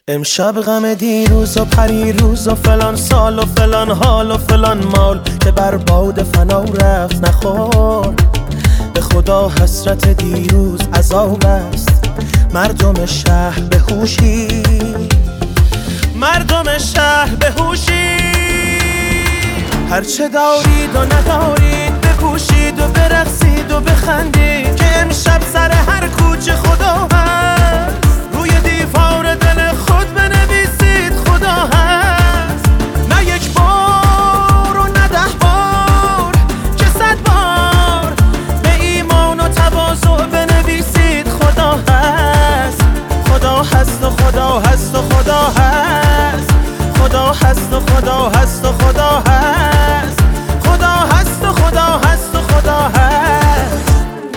امشب غم دیروز و پریروز و فلان سال و فلان حال و فلان مال که بر باد فنا رفت نخورد. به خدا حسرت دیروز عذاب است. مردم شهر به هوشی، مردم شهر به هوشی. هرچه دارید و ندارید بپوشید و برقصید و بخندید که امشب سر هر کوچه خدا هست. روی دیوار دل خود بنویسید خدا هست. نه یک بار و نه 10 بار که 100 بار به ایمان و تواضع بنویسید خدا هست. خدا هست و خدا هست و خدا هست. خدا هست و خدا هست و خدا هست. خدا هست و خدا هست و خدا هست.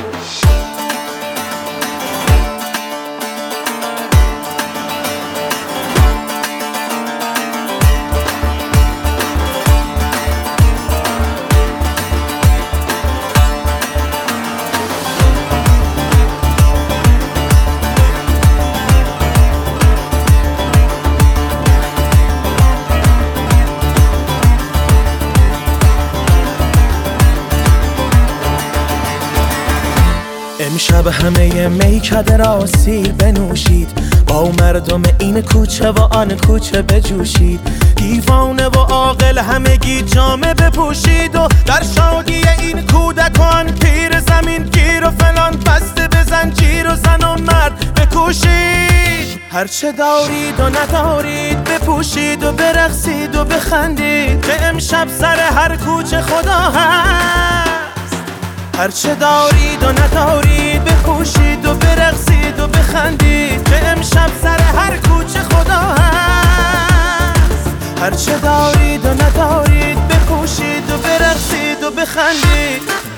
امشب همه میکده را سیر بنوشید، با مردم این کوچه و آن کوچه بجوشید. دیوانه و عاقل همگی جامه بپوشید و در شادی این کودکان پیر زمین گیر و فلان بسته به زنجیر و زن و مرد بکوشید. هرچه دارید و ندارید بپوشید و برقصید و بخندید که امشب سر هر کوچه خدا هست. هرچه دارید و ندارید بپوشید و برقصید و بخندید که امشب سر هر کوچه خدا هست. هرچه دارید و ندارید بپوشید و برقصید و بخندید.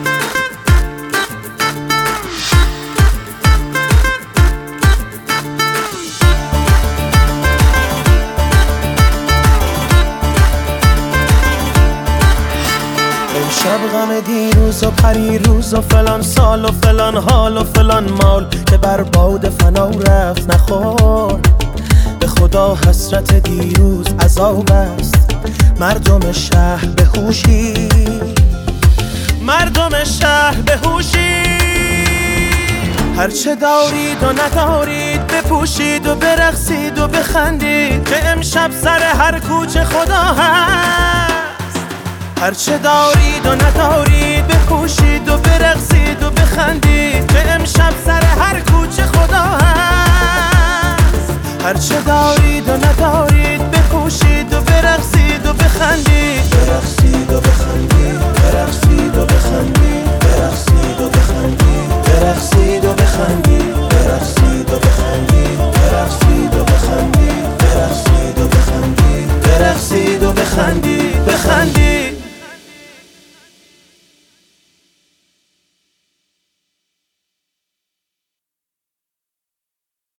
امشب غم دیروز و پریروز و فلان سال و فلان حال و فلان مال که بر باد فنا رفت نخورد. به خدا حسرت دیروز عذاب است. مردم شهر به هوشی، مردم شهر به هوشی. هرچه دارید و ندارید بپوشید و برقصید و بخندید که امشب سر هر کوچه خدا هست. هرچه دارید و ندارید بپوشید و برقصید و بخندید که امشب سر هر کوچه خدا هست. هرچه دارید و ندارید